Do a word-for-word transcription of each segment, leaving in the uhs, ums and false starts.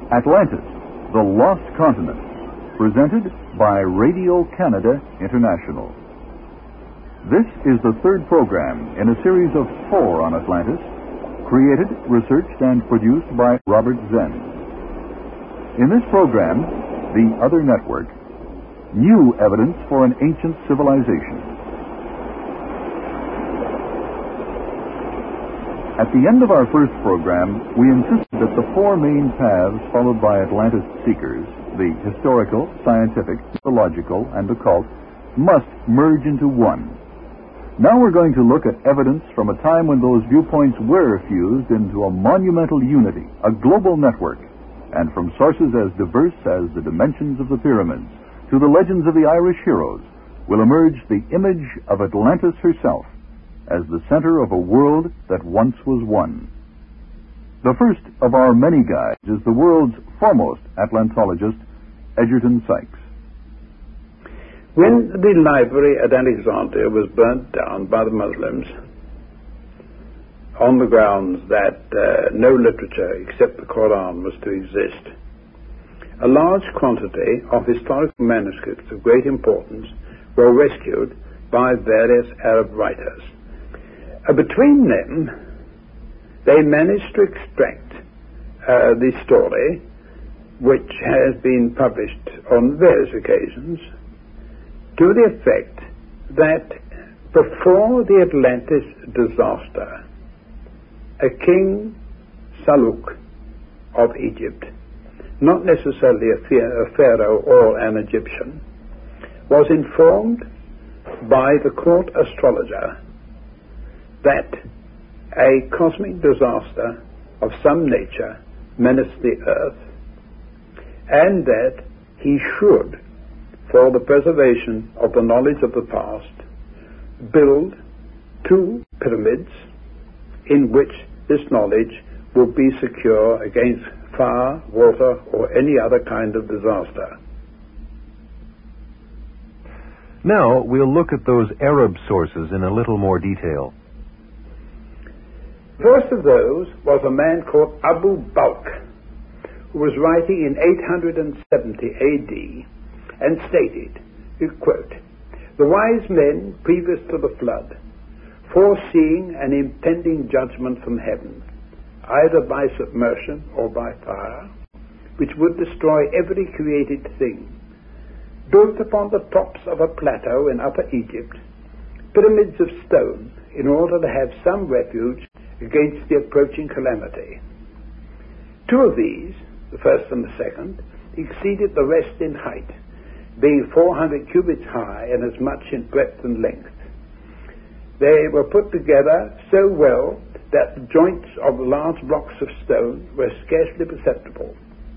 Atlantis, the Lost Continent, presented by Radio Canada International. This is the third program in a series of four on Atlantis, created, researched, and produced by Robert Zen. In this program, The Other Network, new evidence for an ancient civilization. At the end of our first program, we insisted that the four main paths followed by Atlantis seekers, the historical, scientific, mythological, and occult, must merge into one. Now we're going to look at evidence from a time when those viewpoints were fused into a monumental unity, a global network, and from sources as diverse as the dimensions of the pyramids to the legends of the Irish heroes will emerge the image of Atlantis herself as the center of a world that once was one. The first of our many guides is the world's foremost Atlantologist, Egerton Sykes. When the library at Alexandria was burnt down by the Muslims on the grounds that uh, no literature except the Quran was to exist, a large quantity of historical manuscripts of great importance were rescued by various Arab writers. Uh, between them, they managed to extract uh, the story, which has been published on various occasions, to the effect that before the Atlantis disaster, a king, Saluk of Egypt, not necessarily a, a pharaoh or an Egyptian, was informed by the court astrologer that a cosmic disaster of some nature menaced the earth, and that he should, for the preservation of the knowledge of the past, build two pyramids in which this knowledge would be secure against fire, water, or any other kind of disaster. Now we'll look at those Arab sources in a little more detail. First of those was a man called Abu Balkh, who was writing in eight hundred seventy A D and stated, quote, "The wise men previous to the flood, foreseeing an impending judgment from heaven, either by submersion or by fire, which would destroy every created thing, built upon the tops of a plateau in Upper Egypt pyramids of stone in order to have some refuge against the approaching calamity. Two of these, the first and the second, exceeded the rest in height, being four hundred cubits high and as much in breadth and length. They were put together so well that the joints of large blocks of stone were scarcely perceptible."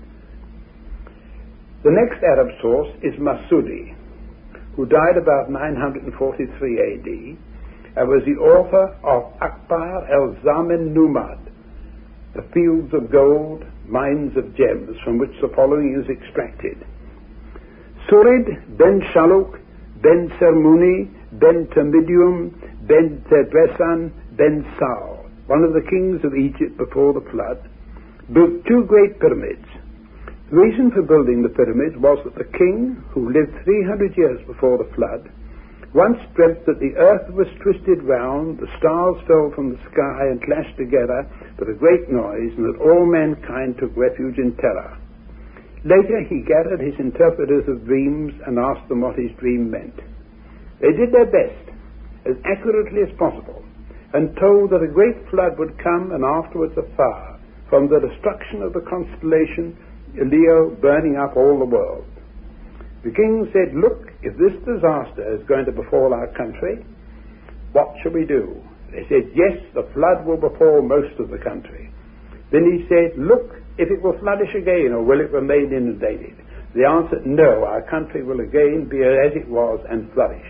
The next Arab source is Masudi, who died about nine hundred forty-three A D and was the author of Akbar el-Zaman Numad, the fields of gold, mines of gems, from which the following is extracted. Surid ben Shaluk ben Sermuni ben Tamidium ben Tebresan ben Sao, one of the kings of Egypt before the flood, built two great pyramids. The reason for building the pyramids was that the king, who lived three hundred years before the flood, once dreamt that the earth was twisted round, the stars fell from the sky and clashed together with a great noise, and that all mankind took refuge in terror. Later he gathered his interpreters of dreams and asked them what his dream meant. They did their best, as accurately as possible, and told that a great flood would come and afterwards a fire from the destruction of the constellation Leo, burning up all the world. The king said, "Look, if this disaster is going to befall our country, what shall we do?" They said, "Yes, the flood will befall most of the country." Then he said, "Look, if it will flourish again, or will it remain inundated?" They answered, "No, our country will again be as it was and flourish."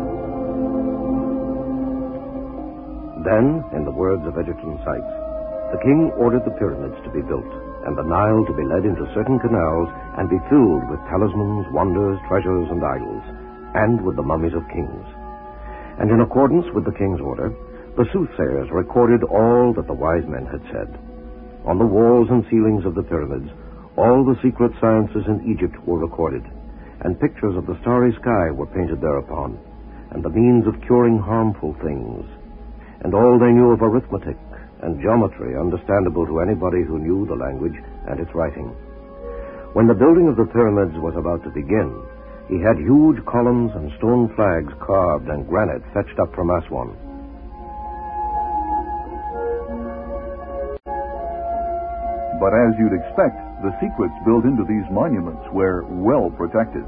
Then, in the words of Egerton Sykes, The king ordered the pyramids to be built, and the Nile to be led into certain canals and be filled with talismans, wonders, treasures, and idols, and with the mummies of kings. And in accordance with the king's order, the soothsayers recorded all that the wise men had said. On the walls and ceilings of the pyramids, all the secret sciences in Egypt were recorded, and pictures of the starry sky were painted thereupon, and the means of curing harmful things, and all they knew of arithmetic and geometry understandable to anybody who knew the language and its writing. When the building of the pyramids was about to begin, he had huge columns and stone flags carved and granite fetched up from Aswan. But as you'd expect, the secrets built into these monuments were well protected.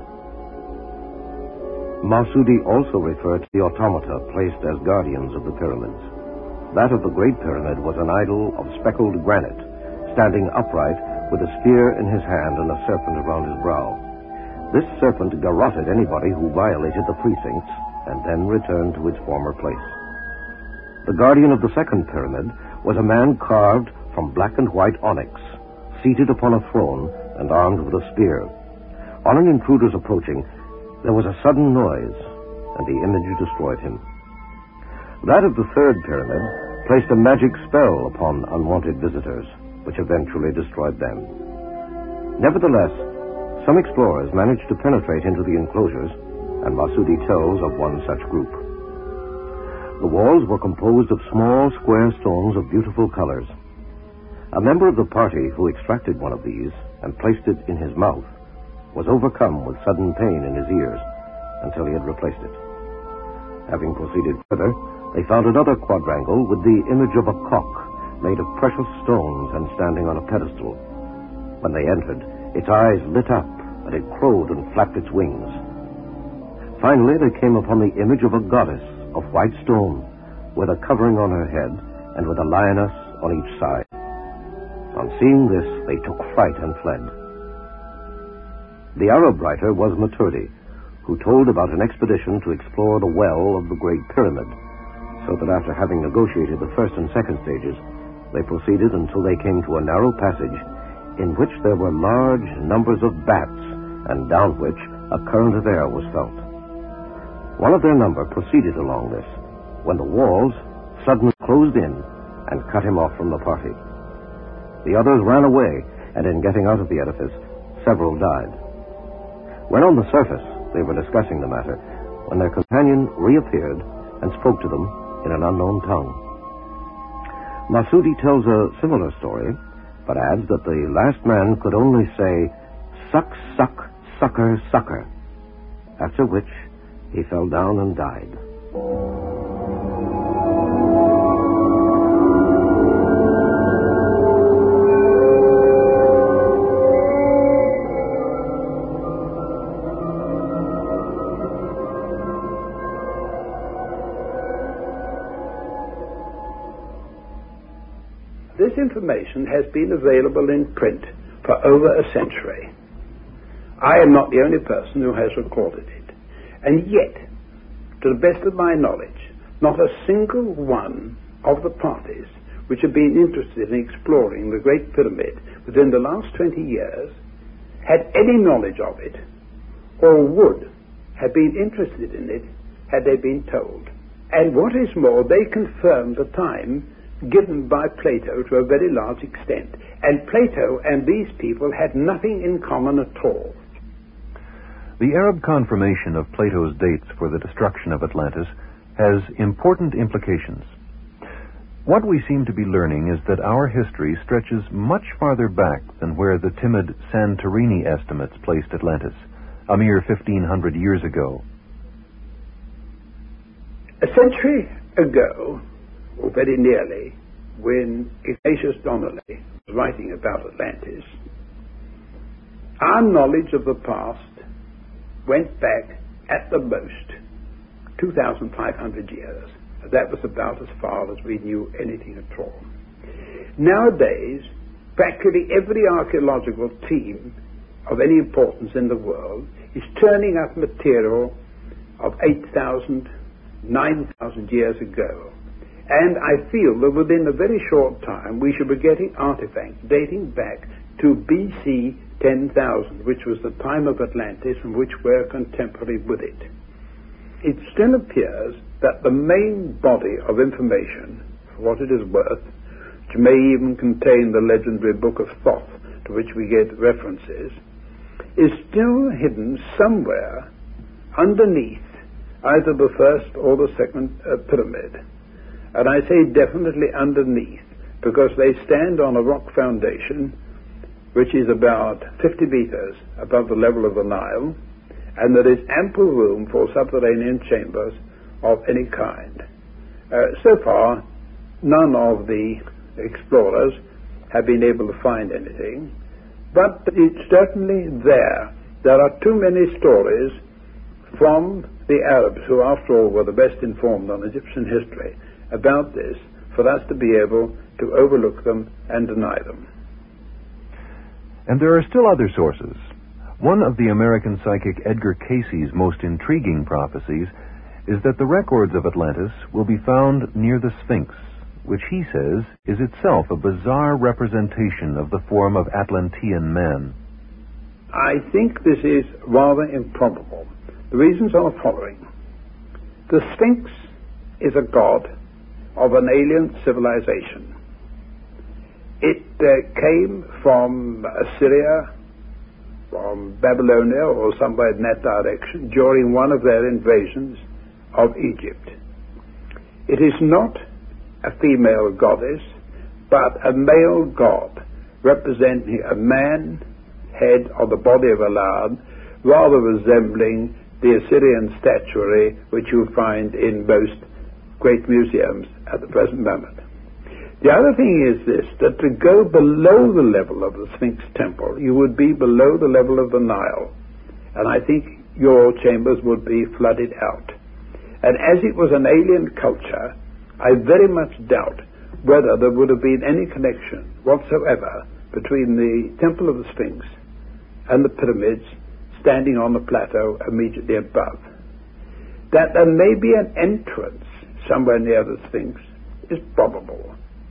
Masudi also referred to the automata placed as guardians of the pyramids. That of the Great Pyramid was an idol of speckled granite, standing upright with a spear in his hand and a serpent around his brow. This serpent garroted anybody who violated the precincts and then returned to its former place. The guardian of the Second Pyramid was a man carved from black and white onyx, seated upon a throne and armed with a spear. On an intruder's approaching, there was a sudden noise, and the image destroyed him. That of the Third Pyramid placed a magic spell upon unwanted visitors, which eventually destroyed them. Nevertheless, some explorers managed to penetrate into the enclosures, and Masudi tells of one such group. The walls were composed of small, square stones of beautiful colors. A member of the party who extracted one of these and placed it in his mouth was overcome with sudden pain in his ears until he had replaced it. Having proceeded further, they found another quadrangle with the image of a cock made of precious stones and standing on a pedestal. When they entered, its eyes lit up, and it crowed and flapped its wings. Finally, they came upon the image of a goddess of white stone, with a covering on her head and with a lioness on each side. On seeing this, they took fright and fled. The Arab writer was Maturdi, who told about an expedition to explore the well of the Great Pyramid, so that after having negotiated the first and second stages, they proceeded until they came to a narrow passage in which there were large numbers of bats, and down which a current of air was felt. One of their number proceeded along this, when the walls suddenly closed in and cut him off from the party. The others ran away, and in getting out of the edifice, several died. When on the surface, they were discussing the matter, when their companion reappeared and spoke to them in an unknown tongue. Masudi tells a similar story, but adds that the last man could only say, "Suck, suck, sucker, sucker," after which he fell down and died. This information has been available in print for over a century. I am not the only person who has recorded it. And yet, to the best of my knowledge, not a single one of the parties which have been interested in exploring the Great Pyramid within the last twenty years had any knowledge of it, or would have been interested in it had they been told. And what is more, they confirmed the time given by Plato to a very large extent. And Plato and these people had nothing in common at all. The Arab confirmation of Plato's dates for the destruction of Atlantis has important implications. What we seem to be learning is that our history stretches much farther back than where the timid Santorini estimates placed Atlantis, a mere fifteen hundred years ago. A century ago, or very nearly, when Ignatius Donnelly was writing about Atlantis, our knowledge of the past went back at the most two thousand five hundred years. That was about as far as we knew anything at all. Nowadays, practically every archaeological team of any importance in the world is turning up material of eight thousand, nine thousand years ago. And I feel that within a very short time we should be getting artifacts dating back to B C ten thousand, which was the time of Atlantis and which were contemporary with it. It still appears that the main body of information, for what it is worth, which may even contain the legendary Book of Thoth, to which we get references, is still hidden somewhere underneath either the first or the second uh, pyramid. And I say definitely underneath, because they stand on a rock foundation which is about fifty meters above the level of the Nile, and there is ample room for subterranean chambers of any kind. Uh, so far, none of the explorers have been able to find anything, but it's certainly there. There are too many stories from the Arabs, who after all were the best informed on Egyptian history, about this for us to be able to overlook them and deny them. And there are still other sources. One of the American psychic Edgar Cayce's most intriguing prophecies is that the records of Atlantis will be found near the Sphinx, which he says is itself a bizarre representation of the form of Atlantean man. I think this is rather improbable. The reasons are the following. The Sphinx is a god of an alien civilization. It uh, came from Assyria, from Babylonia, or somewhere in that direction, during one of their invasions of Egypt. It is not a female goddess, but a male god, representing a man, head on the body of a lad, rather resembling the Assyrian statuary which you find in most great museums at the present moment. The other thing is this, that to go below the level of the Sphinx temple, you would be below the level of the Nile, and I think your chambers would be flooded out. And as it was an alien culture, I very much doubt whether there would have been any connection whatsoever between the Temple of the Sphinx and the pyramids standing on the plateau immediately above. That there may be an entrance somewhere near the Sphinx is probable.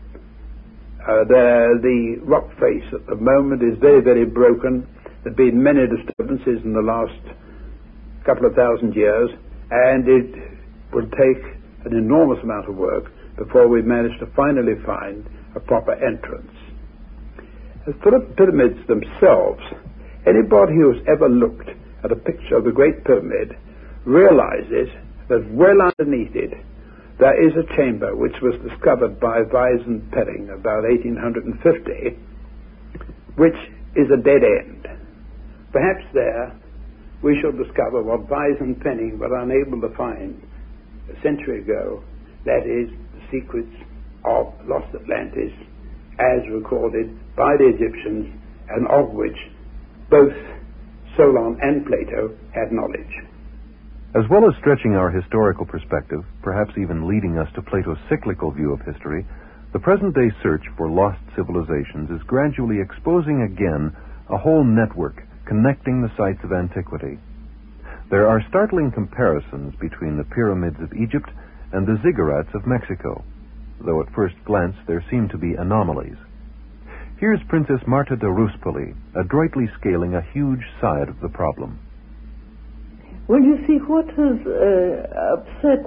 Uh, the, the rock face at the moment is very, very broken. There have been many disturbances in the last couple of thousand years, and it will take an enormous amount of work before we manage to finally find a proper entrance. As for the pyramids themselves, anybody who has ever looked at a picture of the Great Pyramid realizes that well underneath it there is a chamber which was discovered by Weiss and Perring about eighteen fifty, which is a dead end. Perhaps there we shall discover what Weiss and Perring were unable to find a century ago, that is, the secrets of lost Atlantis as recorded by the Egyptians, and of which both Solon and Plato had knowledge. As well as stretching our historical perspective, perhaps even leading us to Plato's cyclical view of history, the present-day search for lost civilizations is gradually exposing again a whole network connecting the sites of antiquity. There are startling comparisons between the pyramids of Egypt and the ziggurats of Mexico, though at first glance there seem to be anomalies. Here's Princess Marta de Ruspoli adroitly scaling a huge side of the problem. Well, you see, what has uh, upset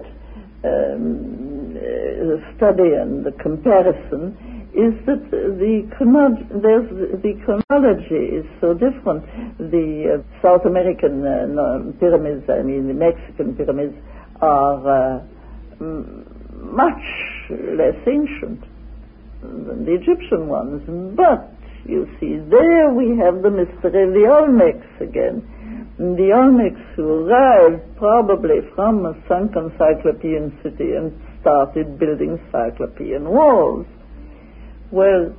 um, the study and the comparison is that the, chrono- there's, the chronology is so different. The uh, South American uh, no, pyramids, I mean the Mexican pyramids, are uh, m- much less ancient than the Egyptian ones. But, you see, there we have the mystery of the Olmecs again. The Olmecs who arrived probably from a sunken Cyclopean city and started building Cyclopean walls. Well,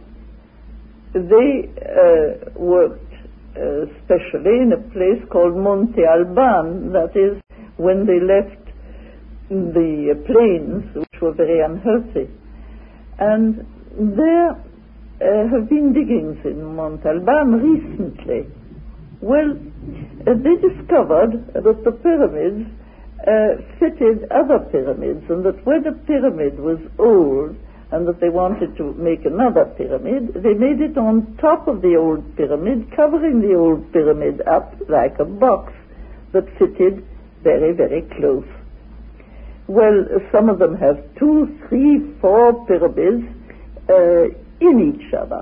they uh, worked uh, especially in a place called Monte Alban, that is, when they left the uh, plains, which were very unhealthy. And there uh, have been diggings in Monte Alban recently. Well, uh, they discovered that the pyramids uh, uh, fitted other pyramids, and that when a pyramid was old and that they wanted to make another pyramid, they made it on top of the old pyramid, covering the old pyramid up like a box that fitted very, very close. Well, some of them have two, three, four pyramids uh, in each other.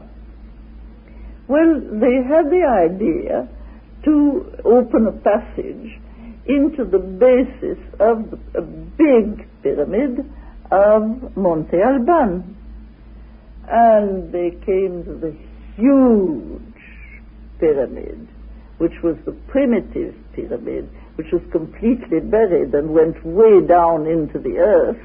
Well, they had the idea to open a passage into the basis of the, a big pyramid of Monte Alban. And they came to the huge pyramid, which was the primitive pyramid, which was completely buried and went way down into the earth,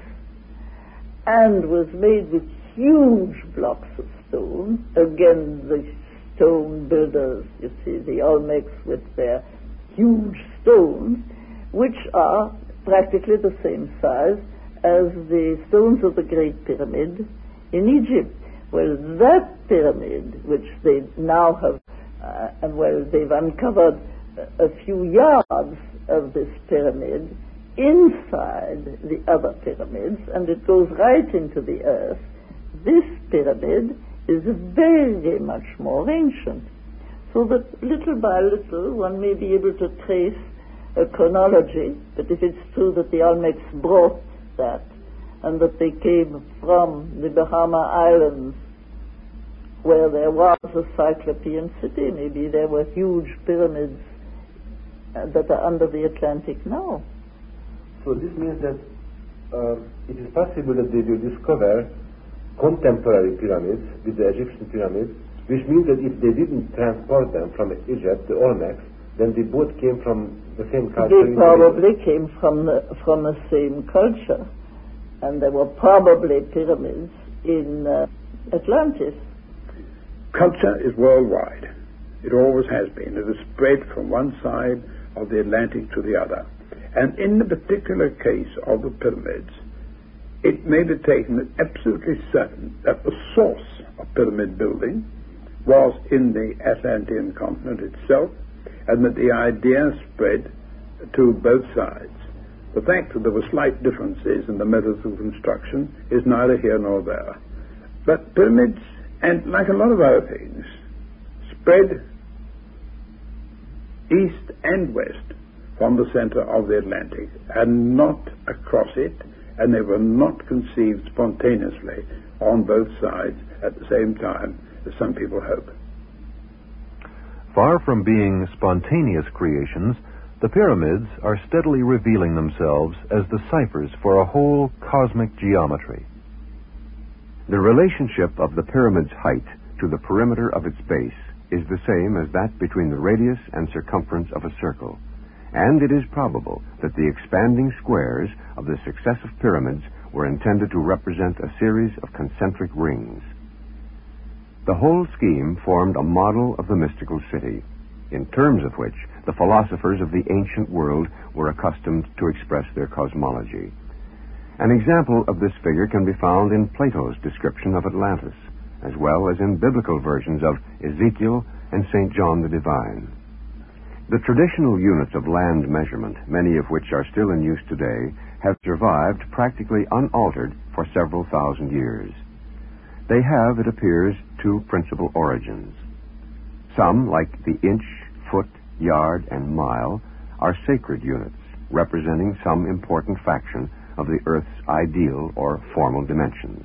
and was made with huge blocks of stone. Again, the stone builders, you see, the Olmecs with their huge stones, which are practically the same size as the stones of the Great Pyramid in Egypt. Well, that pyramid, which they now have, uh, and well, they've uncovered a, a few yards of this pyramid inside the other pyramids, and it goes right into the earth. This pyramid is very much more ancient, so that little by little one may be able to trace a chronology. But if it's true that the Olmecs brought that, and that they came from the Bahama Islands, where there was a Cyclopean city, maybe there were huge pyramids uh, that are under the Atlantic now. So this means that uh, it is possible that they will discover contemporary pyramids with the Egyptian pyramids, which means that if they didn't transport them from Egypt, the Olmecs, then they both came from the same culture. They probably came from the, from the same culture, and there were probably pyramids in uh, Atlantis. Culture is worldwide. It always has been. It has spread from one side of the Atlantic to the other. And in the particular case of the pyramids, it may be taken as absolutely certain that the source of pyramid building was in the Atlantean continent itself, and that the idea spread to both sides. The fact that there were slight differences in the methods of construction is neither here nor there. But pyramids, and like a lot of other things, spread east and west from the center of the Atlantic, and not across it, and they were not conceived spontaneously on both sides at the same time, as some people hope. Far from being spontaneous creations, the pyramids are steadily revealing themselves as the ciphers for a whole cosmic geometry. The relationship of the pyramid's height to the perimeter of its base is the same as that between the radius and circumference of a circle, and it is probable that the expanding squares of the successive pyramids were intended to represent a series of concentric rings. The whole scheme formed a model of the mystical city, in terms of which the philosophers of the ancient world were accustomed to express their cosmology. An example of this figure can be found in Plato's description of Atlantis, as well as in biblical versions of Ezekiel and Saint John the Divine. The traditional units of land measurement, many of which are still in use today, have survived practically unaltered for several thousand years. They have, it appears, two principal origins. Some, like the inch, foot, yard, and mile, are sacred units, representing some important fraction of the Earth's ideal or formal dimensions.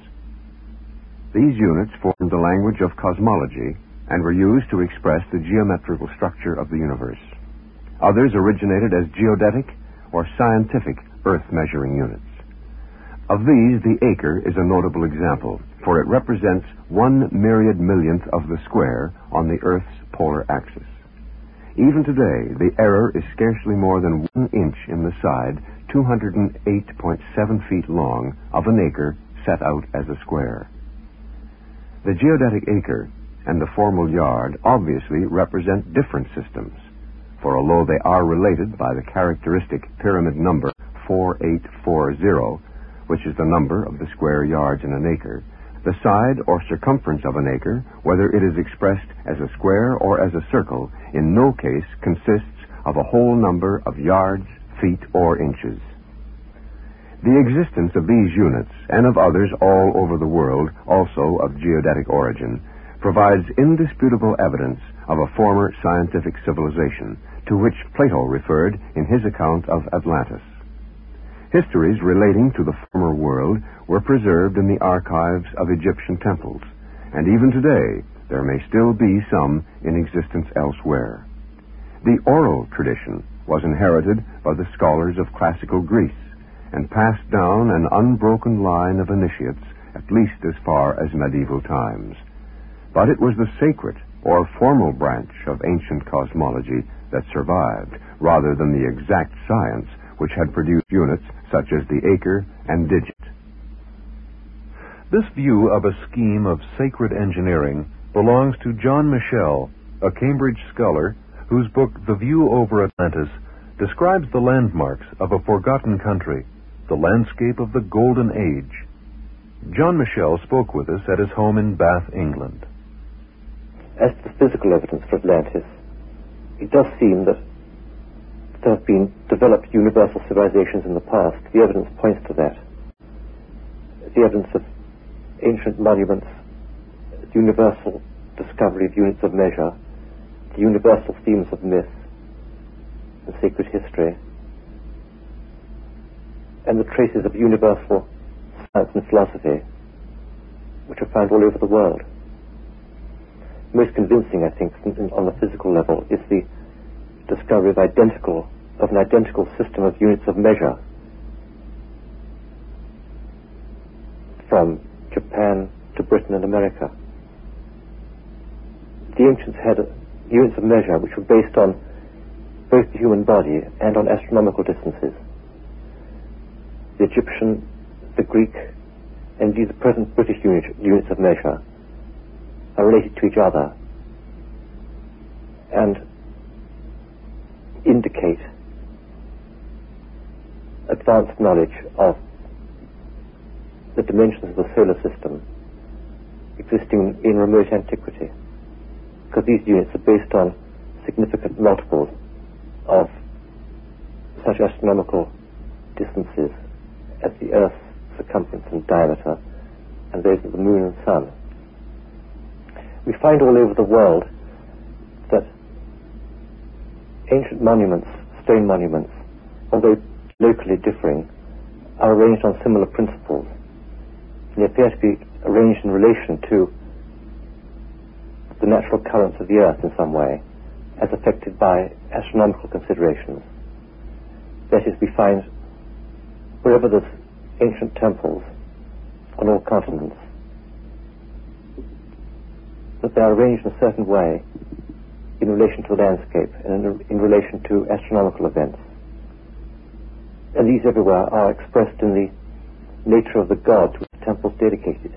These units formed the language of cosmology and were used to express the geometrical structure of the universe. Others originated as geodetic or scientific earth-measuring units. Of these, the acre is a notable example, for it represents one myriad millionth of the square on the Earth's polar axis. Even today, the error is scarcely more than one inch in the side, two hundred eight point seven feet long, of an acre set out as a square. The geodetic acre and the formal yard obviously represent different systems, for although they are related by the characteristic pyramid number four eight four zero, which is the number of the square yards in an acre, the side or circumference of an acre, whether it is expressed as a square or as a circle, in no case consists of a whole number of yards, feet, or inches. The existence of these units, and of others all over the world, also of geodetic origin, provides indisputable evidence of a former scientific civilization, to which Plato referred in his account of Atlantis. Histories relating to the former world were preserved in the archives of Egyptian temples, and even today there may still be some in existence elsewhere. The oral tradition was inherited by the scholars of classical Greece and passed down an unbroken line of initiates at least as far as medieval times. But it was the sacred or formal branch of ancient cosmology that survived, rather than the exact science which had produced units such as the acre and digit. This view of a scheme of sacred engineering belongs to John Michell, a Cambridge scholar whose book The View Over Atlantis describes the landmarks of a forgotten country, the landscape of the Golden Age. John Michell spoke with us at his home in Bath, England. As to the physical evidence for Atlantis, it does seem that there have been developed universal civilizations in the past. The evidence points to that. The evidence of ancient monuments, the universal discovery of units of measure, the universal themes of myth and sacred history, and the traces of universal science and philosophy, which are found all over the world. Most convincing, I think, on the physical level, is the discovery of identical of an identical system of units of measure from Japan to Britain and America. The ancients had units of measure which were based on both the human body and on astronomical distances. The Egyptian, the Greek, and indeed the present British unit, units of measure are related to each other and indicate advanced knowledge of the dimensions of the solar system existing in remote antiquity, because these units are based on significant multiples of such astronomical distances as the Earth's circumference and diameter and those of the Moon and Sun. We find all over the world that ancient monuments, stone monuments, although locally differing, are arranged on similar principles. They appear to be arranged in relation to the natural currents of the Earth in some way, as affected by astronomical considerations. That is, we find wherever there's ancient temples on all continents, that they are arranged in a certain way in relation to the landscape and in, in relation to astronomical events. And these everywhere are expressed in the nature of the god to which the temple is dedicated.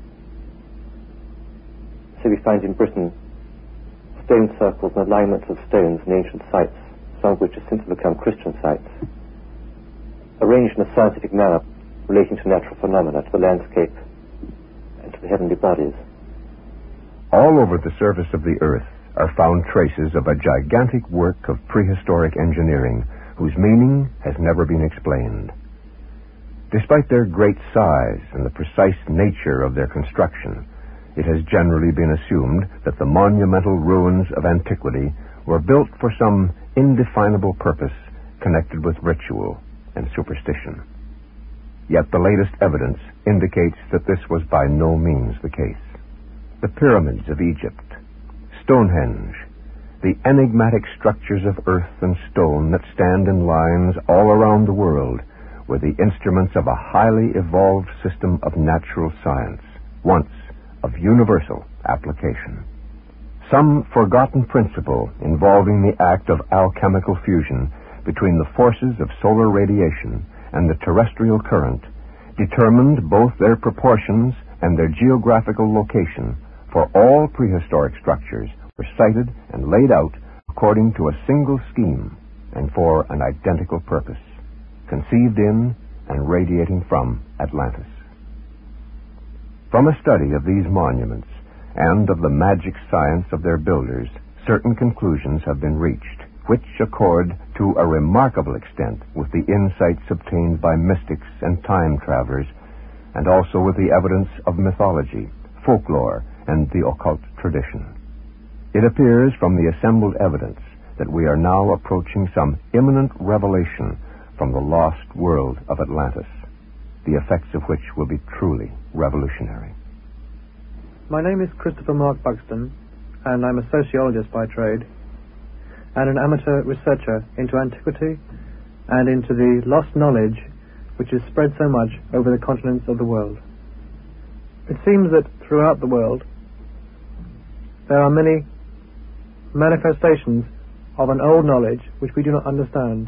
So we find in Britain stone circles and alignments of stones in ancient sites, some of which have since become Christian sites, arranged in a scientific manner relating to natural phenomena, to the landscape, and to the heavenly bodies. All over the surface of the earth are found traces of a gigantic work of prehistoric engineering whose meaning has never been explained. Despite their great size and the precise nature of their construction, it has generally been assumed that the monumental ruins of antiquity were built for some indefinable purpose connected with ritual and superstition. Yet the latest evidence indicates that this was by no means the case. The pyramids of Egypt, Stonehenge, the enigmatic structures of earth and stone that stand in lines all around the world were the instruments of a highly evolved system of natural science, once of universal application. Some forgotten principle involving the act of alchemical fusion between the forces of solar radiation and the terrestrial current determined both their proportions and their geographical location, for all prehistoric structures were sited and laid out according to a single scheme and for an identical purpose, conceived in and radiating from Atlantis. From a study of these monuments and of the magic science of their builders, certain conclusions have been reached, which accord to a remarkable extent with the insights obtained by mystics and time travelers, and also with the evidence of mythology, folklore, and the occult tradition. It appears from the assembled evidence that we are now approaching some imminent revelation from the lost world of Atlantis, the effects of which will be truly revolutionary. My name is Christopher Mark Buxton, and I'm a sociologist by trade, and an amateur researcher into antiquity and into the lost knowledge which is spread so much over the continents of the world. It seems that throughout the world there are many manifestations of an old knowledge which we do not understand.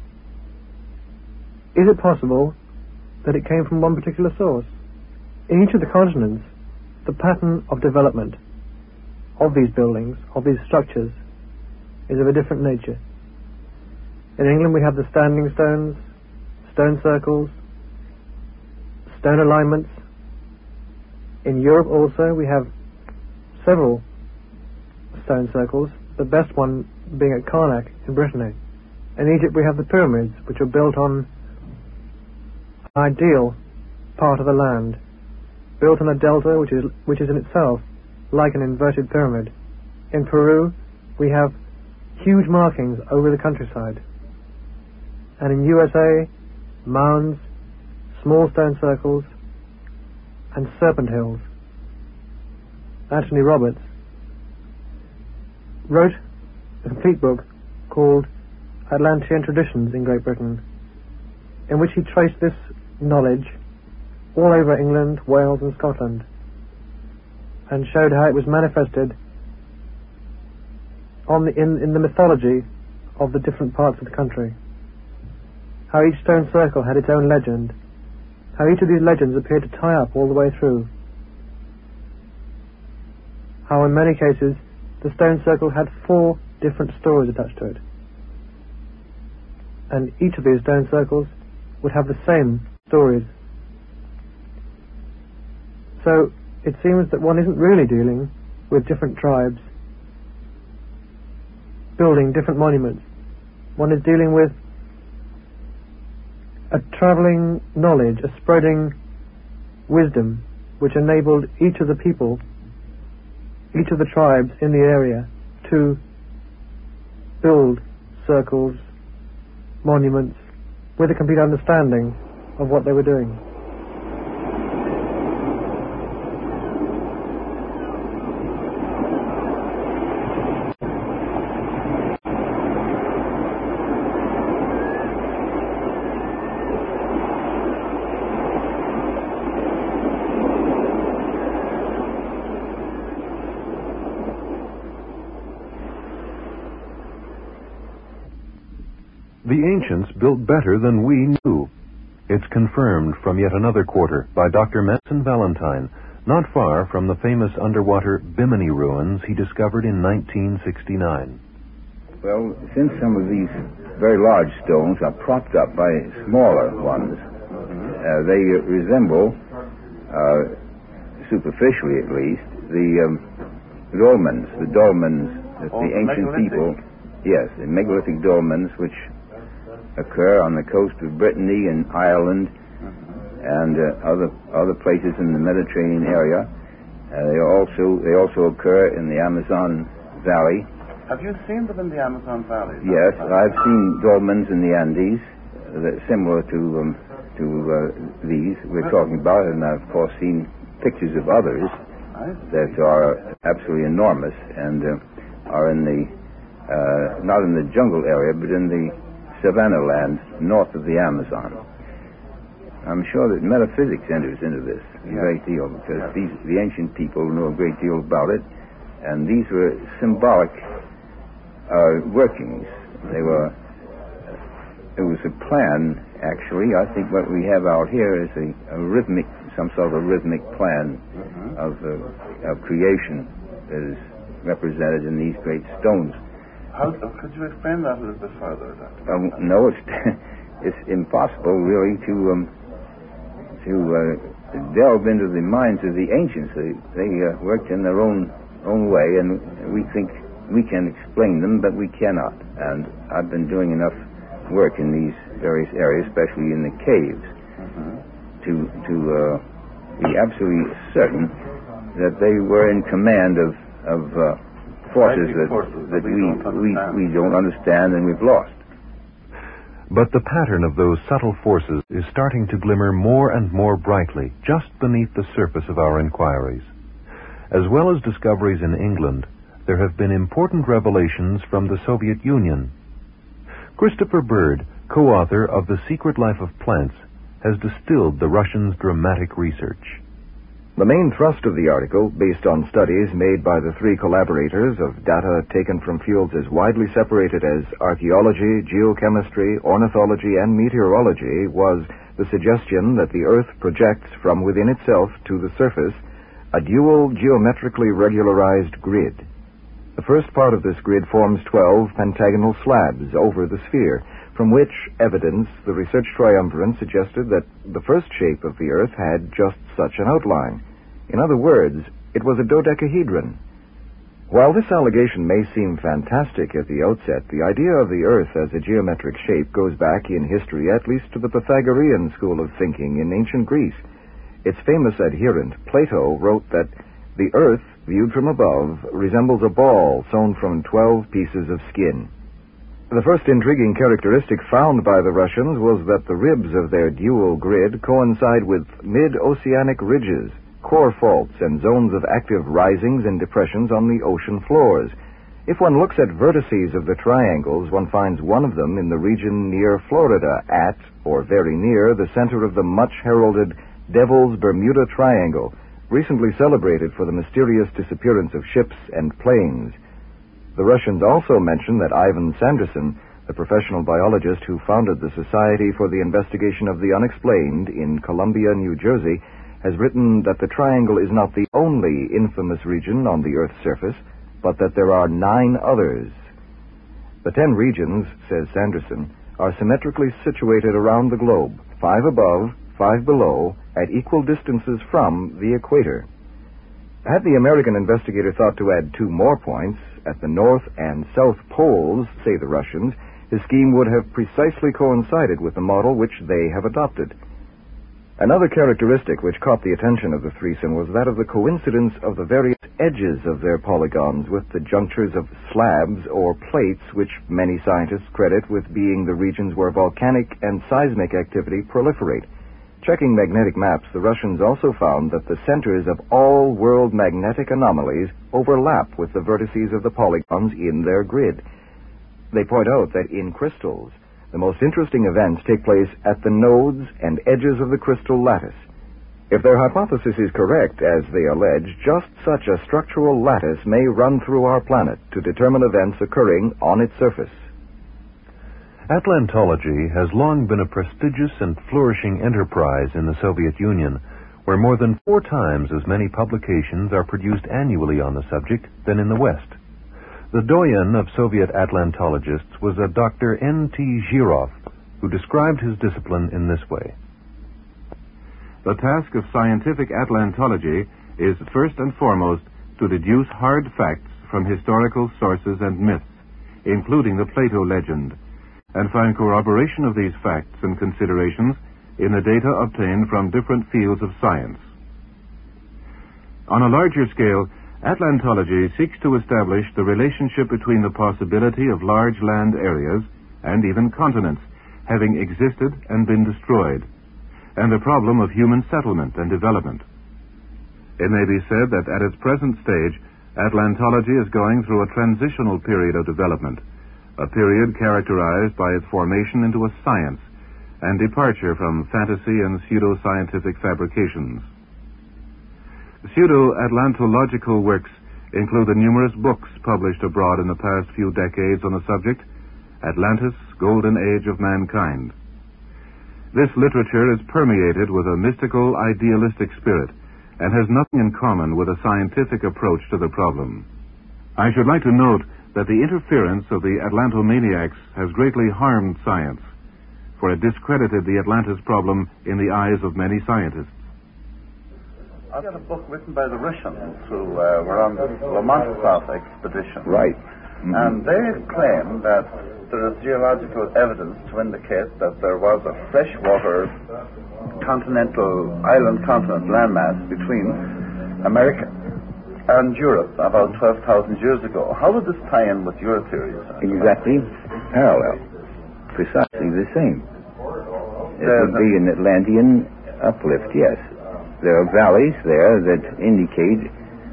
Is it possible that it came from one particular source? In each of the continents, the pattern of development of these buildings, of these structures, is of a different nature. In England we have the standing stones, stone circles, stone alignments. In Europe also we have several stone circles, the best one being at Karnak in Brittany. In Egypt we have the pyramids, which are built on an ideal part of the land, built on a delta which is, which is in itself like an inverted pyramid. In Peru we have huge markings over the countryside. And in U S A, mounds, small stone circles, and serpent hills. Anthony Roberts wrote a complete book called Atlantean Traditions in Great Britain, in which he traced this knowledge all over England, Wales, and Scotland, and showed how it was manifested on the, in, in the mythology of the different parts of the country. How each stone circle had its own legend, how each of these legends appeared to tie up all the way through, how in many cases the stone circle had four different stories attached to it, and each of these stone circles would have the same stories. So it seems that one isn't really dealing with different tribes building different monuments. One is dealing with a travelling knowledge, a spreading wisdom, which enabled each of the people, each of the tribes in the area, to build circles, monuments, with a complete understanding of what they were doing. The ancients built better than we knew. It's confirmed from yet another quarter by Doctor Manson Valentine, not far from the famous underwater Bimini ruins he discovered in nineteen sixty-nine. Well, since some of these very large stones are propped up by smaller ones, uh, they resemble, uh, superficially at least, the um, dolmens, the dolmens that oh, the ancient megalithic. people, yes, the megalithic dolmens, which occur on the coast of Brittany and Ireland and uh, other other places in the Mediterranean area. Uh, they also they also occur in the Amazon Valley. Have you seen them in the Amazon Valley? Yes, I've seen dolmens in the Andes uh, that similar to um, to uh, these we're talking about, and I've of course seen pictures of others that are absolutely enormous and uh, are in the uh, not in the jungle area but in the savanna land north of the Amazon. I'm sure that metaphysics enters into this a yeah. great deal because yeah. these the ancient people knew a great deal about it, and these were symbolic uh, workings. They were. It was a plan, actually. I think what we have out here is a, a rhythmic, some sort of a rhythmic plan mm-hmm. of uh, of creation that is represented in these great stones. How, could you explain that a little bit further, Doctor Um, no, it's it's impossible really to um, to uh, delve into the minds of the ancients. They they uh, worked in their own own way, and we think we can explain them, but we cannot. And I've been doing enough work in these various areas, especially in the caves, mm-hmm. to to uh, be absolutely certain that they were in command of of uh, forces that that we we, we don't understand and we've lost. But the pattern of those subtle forces is starting to glimmer more and more brightly just beneath the surface of our inquiries. As well as discoveries in England, there have been important revelations from the Soviet Union. Christopher Bird, co-author of The Secret Life of Plants, has distilled the Russians' dramatic research. The main thrust of the article, based on studies made by the three collaborators of data taken from fields as widely separated as archaeology, geochemistry, ornithology, and meteorology, was the suggestion that the Earth projects from within itself to the surface a dual geometrically regularized grid. The first part of this grid forms twelve pentagonal slabs over the sphere, from which evidence the research triumvirate suggested that the first shape of the Earth had just such an outline. In other words, it was a dodecahedron. While this allegation may seem fantastic at the outset, the idea of the Earth as a geometric shape goes back in history at least to the Pythagorean school of thinking in ancient Greece. Its famous adherent, Plato, wrote that the Earth, viewed from above, resembles a ball sewn from twelve pieces of skin. The first intriguing characteristic found by the Russians was that the ribs of their dual grid coincide with mid-oceanic ridges, core faults, and zones of active risings and depressions on the ocean floors. If one looks at vertices of the triangles, one finds one of them in the region near Florida, at, or very near, the center of the much-heralded Devil's Bermuda Triangle, recently celebrated for the mysterious disappearance of ships and planes. The Russians also mention that Ivan Sanderson, the professional biologist who founded the Society for the Investigation of the Unexplained in Columbia, New Jersey, has written that the triangle is not the only infamous region on the Earth's surface, but that there are nine others. The ten regions, says Sanderson, are symmetrically situated around the globe, five above, five below, at equal distances from the equator. Had the American investigator thought to add two more points, at the north and south poles, say the Russians, his scheme would have precisely coincided with the model which they have adopted. Another characteristic which caught the attention of the threesome was that of the coincidence of the various edges of their polygons with the junctures of slabs or plates which many scientists credit with being the regions where volcanic and seismic activity proliferate. Checking magnetic maps, the Russians also found that the centers of all world magnetic anomalies overlap with the vertices of the polygons in their grid. They point out that in crystals, the most interesting events take place at the nodes and edges of the crystal lattice. If their hypothesis is correct, as they allege, just such a structural lattice may run through our planet to determine events occurring on its surface. Atlantology has long been a prestigious and flourishing enterprise in the Soviet Union, where more than four times as many publications are produced annually on the subject than in the West. The doyen of Soviet Atlantologists was a Doctor N T Zhirov, who described his discipline in this way. The task of scientific Atlantology is first and foremost to deduce hard facts from historical sources and myths, including the Plato legend, and find corroboration of these facts and considerations in the data obtained from different fields of science. On a larger scale, Atlantology seeks to establish the relationship between the possibility of large land areas, and even continents, having existed and been destroyed, and the problem of human settlement and development. It may be said that at its present stage, Atlantology is going through a transitional period of development, a period characterized by its formation into a science and departure from fantasy and pseudo-scientific fabrications. Pseudo-atlantological works include the numerous books published abroad in the past few decades on the subject, Atlantis, Golden Age of Mankind. This literature is permeated with a mystical, idealistic spirit and has nothing in common with a scientific approach to the problem. I should like to note that the interference of the Atlantomaniacs has greatly harmed science, for it discredited the Atlantis problem in the eyes of many scientists. I've got a book written by the Russians who uh, were on the Lomantov expedition. Right. Mm-hmm. And they claim that there is geological evidence to indicate that there was a freshwater continental island continent landmass between America and Europe about twelve thousand years ago. How would this tie in with your theories? Exactly parallel. Precisely the same. It would be an Atlantean uplift, yes. There are valleys there that indicate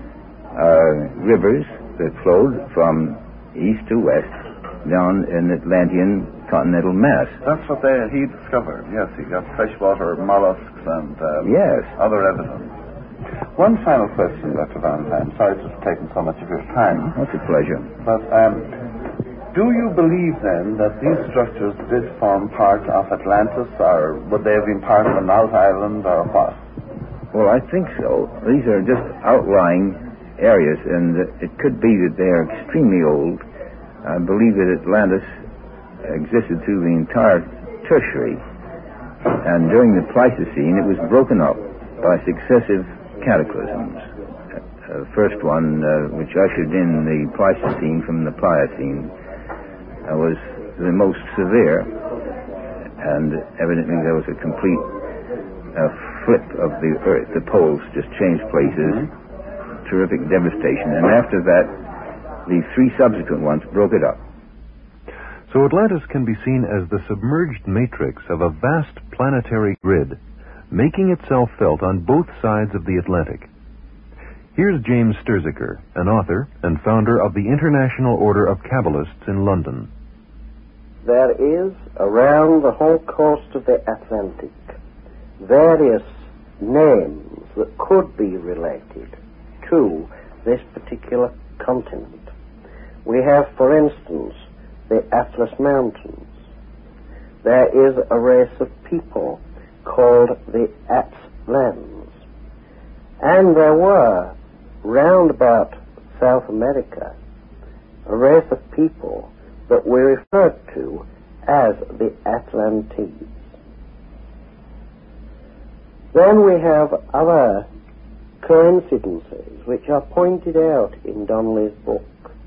uh, rivers that flowed from east to west down an Atlantean continental mass. That's what they, he discovered. Yes, he got freshwater mollusks and um, yes. other evidence. One final question, Doctor Valentine. Sorry to have taken so much of your time. It's a pleasure. But um, do you believe then that these structures did form part of Atlantis, or would they have been part of an out island, or what? Well, I think so. These are just outlying areas, and it could be that they are extremely old. I believe that Atlantis existed through the entire Tertiary, and during the Pleistocene it was broken up by successive cataclysms. The uh, first one, uh, which ushered in the Pleistocene from the Pliocene, uh, was the most severe, and evidently there was a complete uh, flip of the Earth. The poles just changed places, mm-hmm. terrific devastation, and after that the three subsequent ones broke it up. So Atlantis can be seen as the submerged matrix of a vast planetary grid, making itself felt on both sides of the Atlantic. Here's James Sturziker, an author and founder of the International Order of Kabbalists in London. There is, around the whole coast of the Atlantic, various names that could be related to this particular continent. We have, for instance, the Atlas Mountains. There is a race of people called the Atlans. And there were, round about South America, a race of people that we referred to as the Atlantes. Then we have other coincidences which are pointed out in Donnelly's book.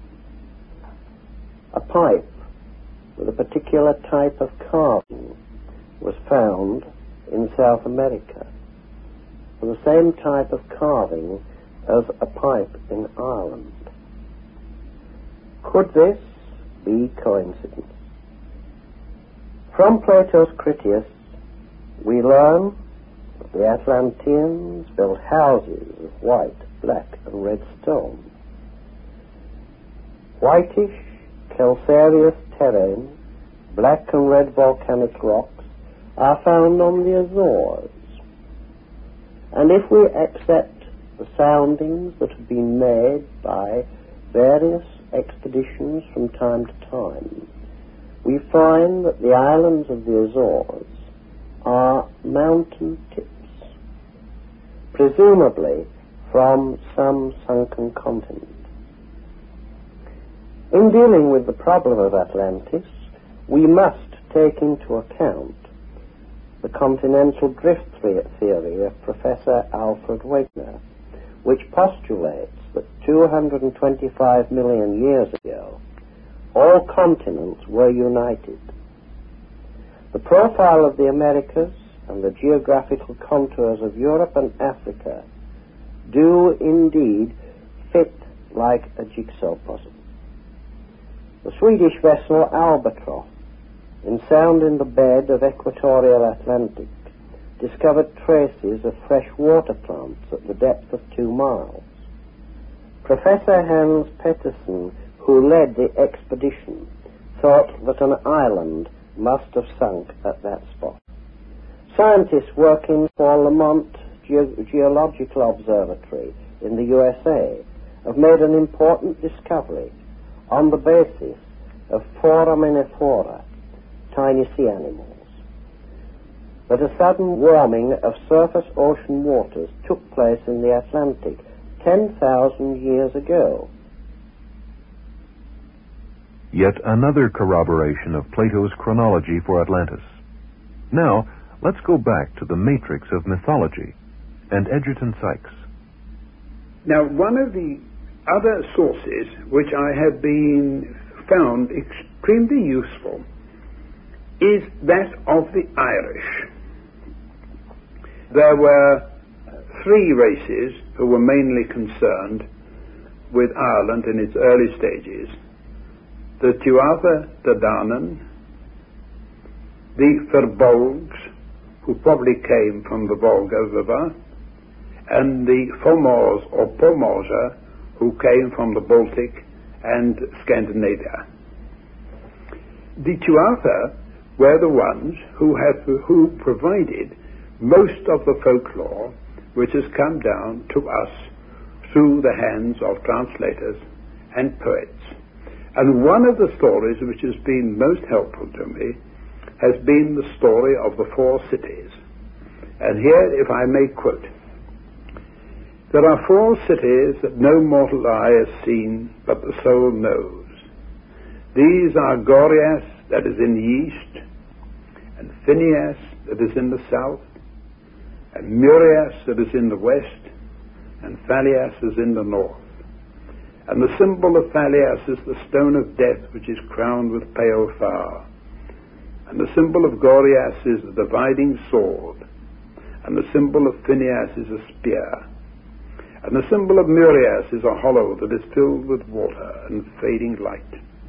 A pipe with a particular type of carving was found in South America, the same type of carving as a pipe in Ireland. Could this be coincidence? From Plato's Critias, we learn that the Atlanteans built houses of white, black, and red stone. Whitish, calcareous terrain, black and red volcanic rocks are found on the Azores. And if we accept the soundings that have been made by various expeditions from time to time, we find that the islands of the Azores are mountain tips, presumably from some sunken continent. In dealing with the problem of Atlantis, we must take into account the continental drift theory of Professor Alfred Wegener, which postulates that two hundred twenty-five million years ago, all continents were united. The profile of the Americas and the geographical contours of Europe and Africa do indeed fit like a jigsaw puzzle. The Swedish vessel Albatross, in sound in the bed of equatorial Atlantic, discovered traces of fresh water plants at the depth of two miles. Professor Hans Petersen, who led the expedition, thought that an island must have sunk at that spot. Scientists working for Lamont Ge- Geological Observatory in the U S A have made an important discovery on the basis of foraminifera, tiny sea animals, that a sudden warming of surface ocean waters took place in the Atlantic ten thousand years ago. Yet another corroboration of Plato's chronology for Atlantis. Now, let's go back to the matrix of mythology and Egerton Sykes. Now, one of the other sources which I have been found extremely useful is that of the Irish. There were three races who were mainly concerned with Ireland in its early stages: the Tuatha De Danann, the Firbolgs, who probably came from the Volga River, and the Fomors or Pomorza, who came from the Baltic and Scandinavia. The Tuatha were the ones who have who provided most of the folklore which has come down to us through the hands of translators and poets. And one of the stories which has been most helpful to me has been the story of the four cities. And here, if I may quote, "There are four cities that no mortal eye has seen, but the soul knows. These are Gorias, that is in the east, and Phineas, that is in the south, and Murias, that is in the west, and Phalias is in the north. And the symbol of Phalias is the stone of death, which is crowned with pale fire. And the symbol of Gorias is the dividing sword, and the symbol of Phineas is a spear. And the symbol of Murias is a hollow that is filled with water and fading light."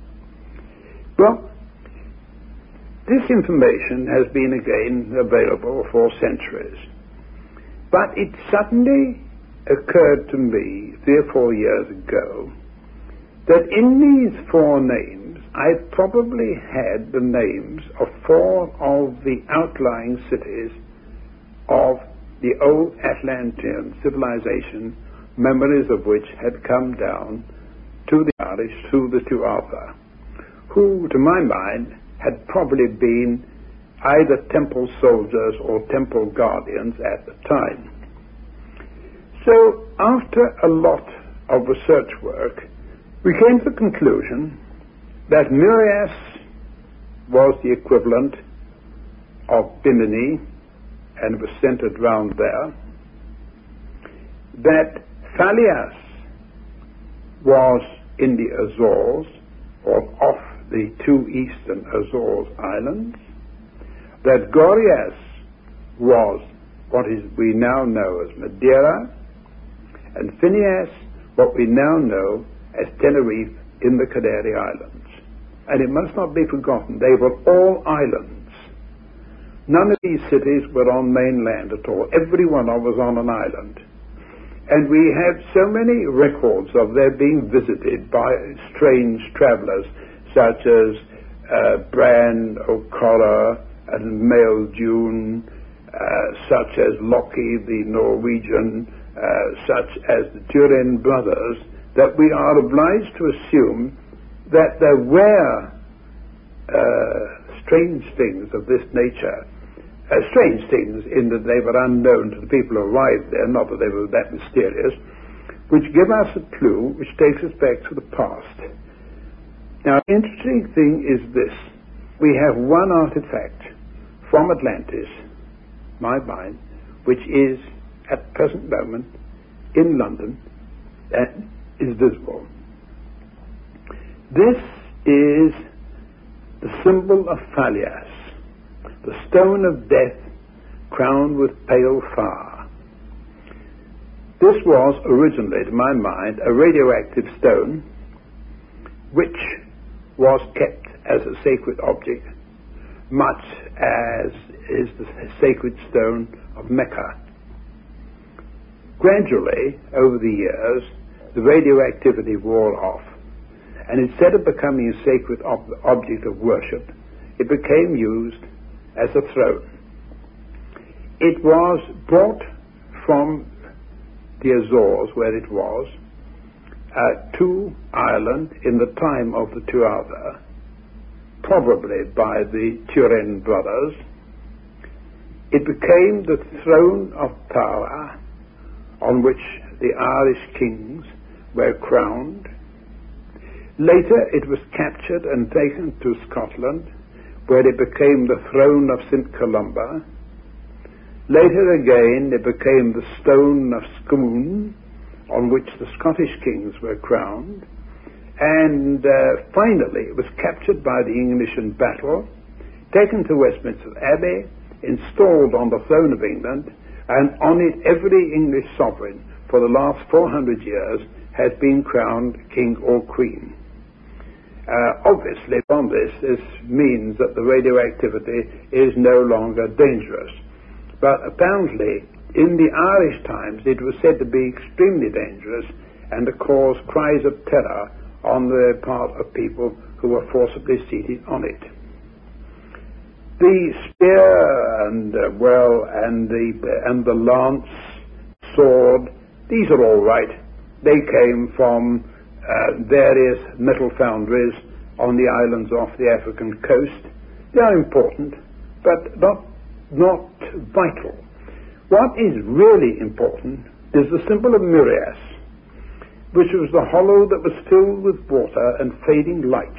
Well, this information has been again available for centuries. But it suddenly occurred to me three or four years ago that in these four names I probably had the names of four of the outlying cities of the old Atlantean civilization, memories of which had come down to the Irish through the Tuatha, who, to my mind, had probably been either temple soldiers or temple guardians at the time. So, after a lot of research work, we came to the conclusion that Murias was the equivalent of Bimini and was centered round there, that Phalias was in the Azores, or off the two eastern Azores islands, that Gorias was what is we now know as Madeira, and Phineas what we now know as Tenerife in the Canary Islands. And it must not be forgotten, they were all islands. None of these cities were on mainland at all. Every one of us on an island. And we have so many records of their being visited by strange travelers, such as uh, Bran O'Connor and Mael June, uh, such as Loki the Norwegian, uh, such as the Turin brothers, that we are obliged to assume that there were uh, strange things of this nature. Uh, strange things in that they were unknown to the people who arrived there, not that they were that mysterious, which give us a clue which takes us back to the past. Now, the interesting thing is this. We have one artifact from Atlantis, my mind, which is at the present moment in London and is visible. This is the symbol of Phalias, the stone of death crowned with pale fire. This was originally, to my mind, a radioactive stone which was kept as a sacred object, much as is the sacred stone of Mecca. Gradually, over the years, the radioactivity wore off, and instead of becoming a sacred ob- object of worship, it became used as a throne. It was brought from the Azores, where it was, uh, to Ireland in the time of the Tuatha, probably by the Turin brothers. It became the throne of power on which the Irish kings were crowned. Later it was captured and taken to Scotland, where it became the throne of Saint Columba. Later again it became the stone of Scone, on which the Scottish kings were crowned, and uh, finally it was captured by the English in battle, taken to Westminster Abbey, installed on the throne of England, and on it every English sovereign for the last four hundred years has been crowned king or queen. Uh, obviously, from this, this means that the radioactivity is no longer dangerous. But apparently, in the Irish Times, it was said to be extremely dangerous and to cause cries of terror on the part of people who were forcibly seated on it. The spear and uh, well and the and the lance, sword, these are all right. They came from uh, various metal foundries on the islands off the African coast. They are important, but not not vital. What is really important is the symbol of Murias, which was the hollow that was filled with water and fading light.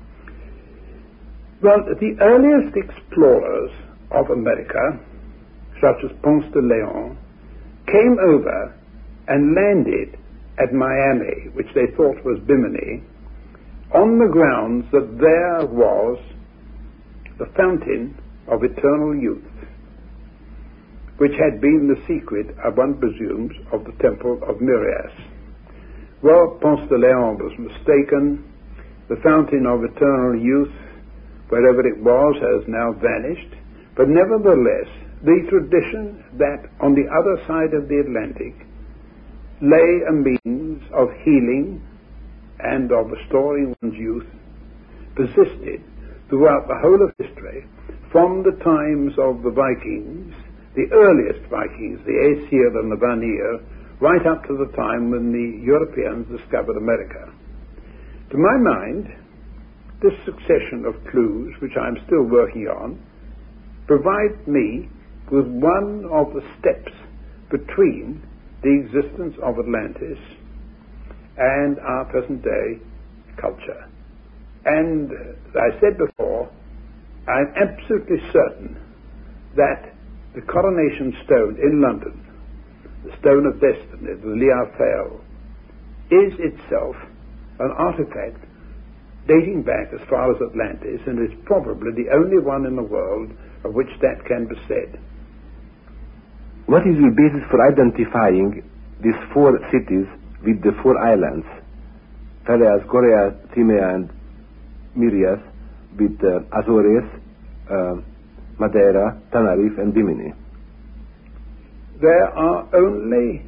Well, the earliest explorers of America, such as Ponce de Leon, came over and landed at Miami, which they thought was Bimini, on the grounds that there was the fountain of eternal youth, which had been the secret, uh, one presumes, of the temple of Murias. Well, Ponce de Leon was mistaken. The fountain of eternal youth, wherever it was, has now vanished. But nevertheless, the tradition that on the other side of the Atlantic lay a means of healing and of restoring one's youth persisted throughout the whole of history, from the times of the Vikings, the earliest Vikings, the Aesir and the Vanir, right up to the time when the Europeans discovered America. To my mind, this succession of clues, which I'm still working on, provide me with one of the steps between the existence of Atlantis and our present-day culture. And as I said before, I'm absolutely certain that the coronation stone in London, the Stone of Destiny, the Liar Fail, is itself an artifact dating back as far as Atlantis, and is probably the only one in the world of which that can be said. What is the basis for identifying these four cities with the four islands, Peleas, Corea, Timea, and Mirias, with uh, Azores, uh, Madeira, Tenerife, and Bimini? There are only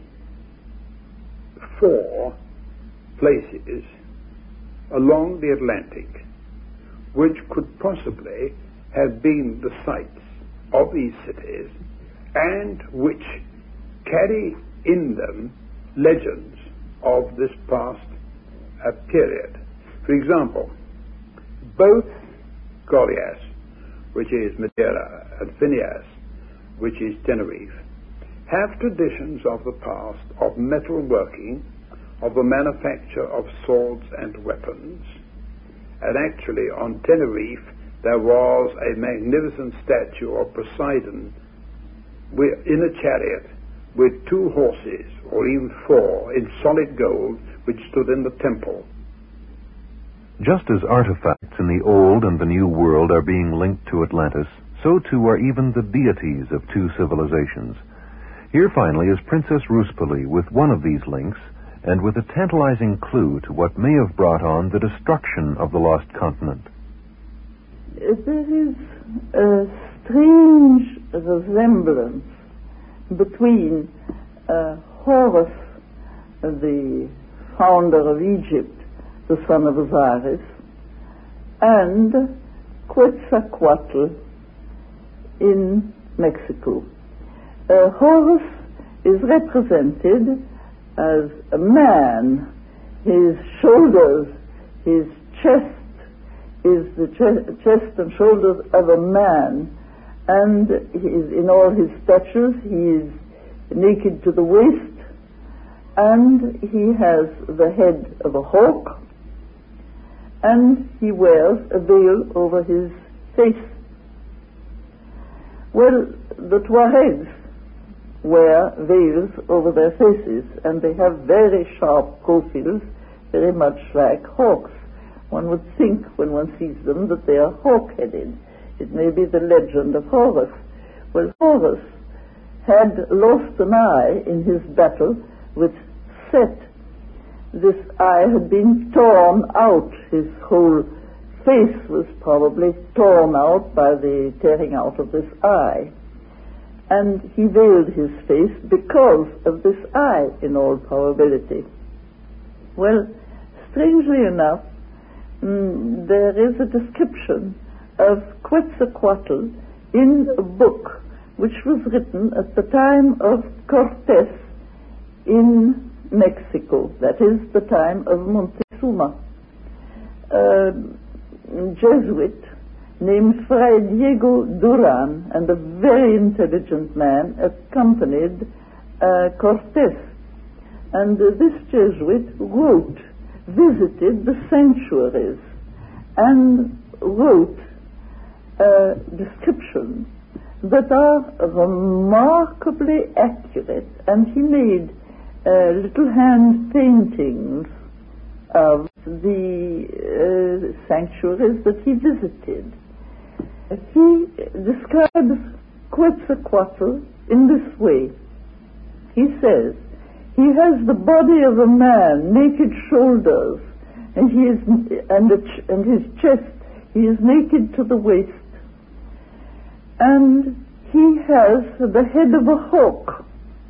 four places along the Atlantic which could possibly have been the sites of these cities and which carry in them legends of this past uh, period. For example, both Goliath, which is Madeira, and Phineas, which is Tenerife, have traditions of the past of metal working, of the manufacture of swords and weapons. And actually on Tenerife there was a magnificent statue of Poseidon in a chariot with two horses, or even four, in solid gold, which stood in the temple. Just as artifacts in the Old and the New World are being linked to Atlantis, so too are even the deities of two civilizations. Here finally is Princess Ruspoli with one of these links, and with a tantalizing clue to what may have brought on the destruction of the lost continent. There is a strange resemblance between uh, Horus, the founder of Egypt, the son of Osiris, and Quetzalcoatl in Mexico. Uh, Horus is represented as a man. His shoulders, his chest is the ch- chest and shoulders of a man, and he is, in all his statues he is naked to the waist, and he has the head of a hawk, and he wears a veil over his face. Well, the Tuaregs wear veils over their faces, and they have very sharp profiles, very much like hawks. One would think, when one sees them, that they are hawk-headed. It may be the legend of Horus. Well, Horus had lost an eye in his battle with Set. This eye had been torn out. His whole face was probably torn out by the tearing out of this eye. And he veiled his face because of this eye, in all probability. Well, strangely enough, mm, there is a description of Quetzalcoatl in a book which was written at the time of Cortes in Mexico, that is, the time of Montezuma. A Jesuit named Fray Diego Duran, and a very intelligent man, accompanied uh, Cortes. And uh, this Jesuit wrote, visited the sanctuaries, and wrote uh, descriptions that are remarkably accurate, and he made uh, little hand paintings of the uh, sanctuaries that he visited. He describes Quetzalcoatl in this way. He says, he has the body of a man, naked shoulders, and he is and, ch- and his chest, he is naked to the waist. And he has the head of a hawk.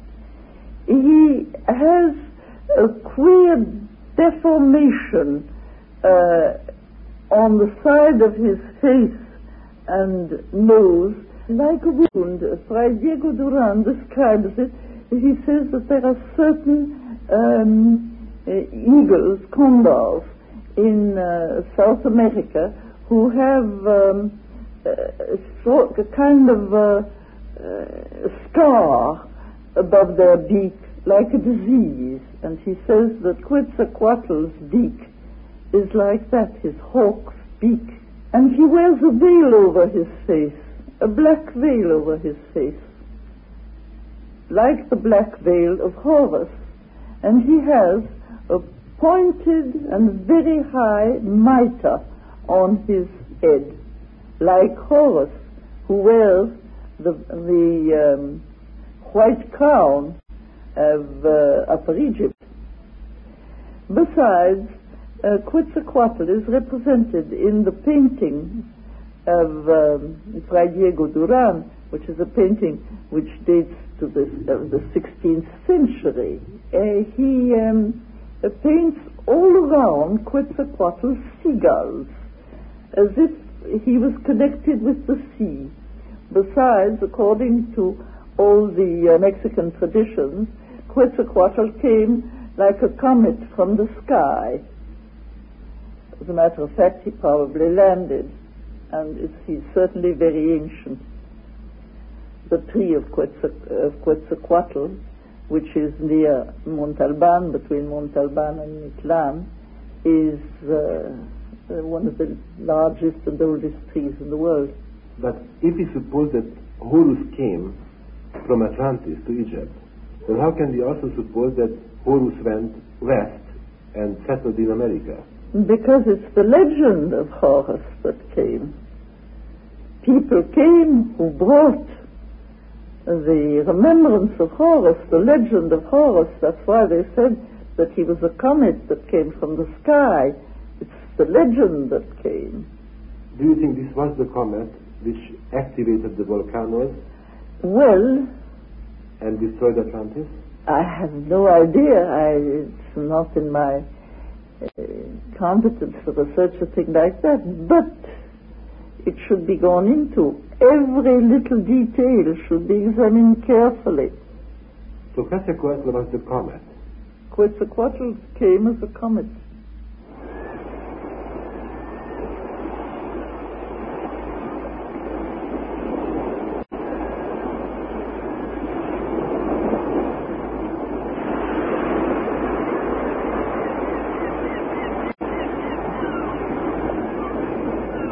He has a queer deformation uh, on the side of his face and nose, like a wound. Fray Diego Duran describes it. He says that there are certain um, uh, eagles, condors, in uh, South America who have um, a, sort, a kind of uh, uh, scar above their beak, like a disease. And he says that Quetzalcoatl's beak is like that, his hawk's beak. And he wears a veil over his face, a black veil over his face, like the black veil of Horus. And he has a pointed and very high mitre on his head, like Horus, who wears the, the um, white crown of uh, Upper Egypt. Besides, uh, Quetzalcoatl is represented in the painting of um, Fray Diego Duran, which is a painting which dates to this, uh, the sixteenth century. Uh, he um, uh, paints all around Quetzalcoatl's seagulls, as if he was connected with the sea. Besides, according to all the uh, Mexican traditions, Quetzalcoatl came like a comet from the sky. As a matter of fact, he probably landed, and it's, he's certainly very ancient. The tree of, Quetzal- of Quetzalcoatl, which is near Montalban, between Montalban and Mitlan, is uh, uh, one of the largest and oldest trees in the world. But if we suppose that Horus came from Atlantis to Egypt, then how can we also suppose that Horus went west and settled in America? Because it's the legend of Horus that came. People came who brought the remembrance of Horus, the legend of Horus. That's why they said that he was a comet that came from the sky. It's the legend that came. Do you think this was the comet which activated the volcanoes? Well... And destroyed Atlantis? I have no idea. I, it's not in my uh, competence to research a thing like that. But it should be gone into. Every little detail should be examined carefully. So Quetzalcoatl was the comet? Quetzalcoatl came as a comet.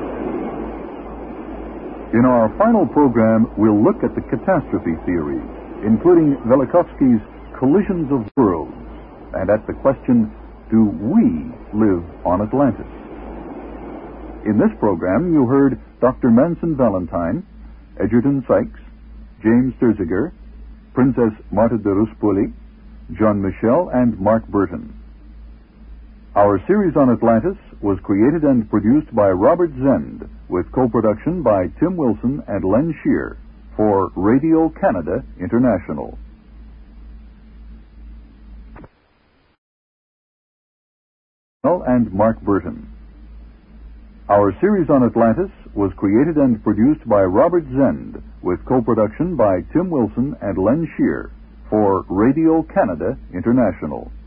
In our final program, we'll look at the catastrophe theory, including Velikovsky's Collisions of Worlds, and at the question, do we live on Atlantis? In this program, you heard Doctor Manson Valentine, Edgerton Sykes, James Thurziger, Princess Marta de Ruspoli, John Michel, and Mark Burton. Our series on Atlantis was created and produced by Robert Zend, with co-production by Tim Wilson and Len Shear for Radio Canada International. And Mark Burton. Our series on Atlantis was created and produced by Robert Zend, with co-production by Tim Wilson and Len Shear for Radio Canada International.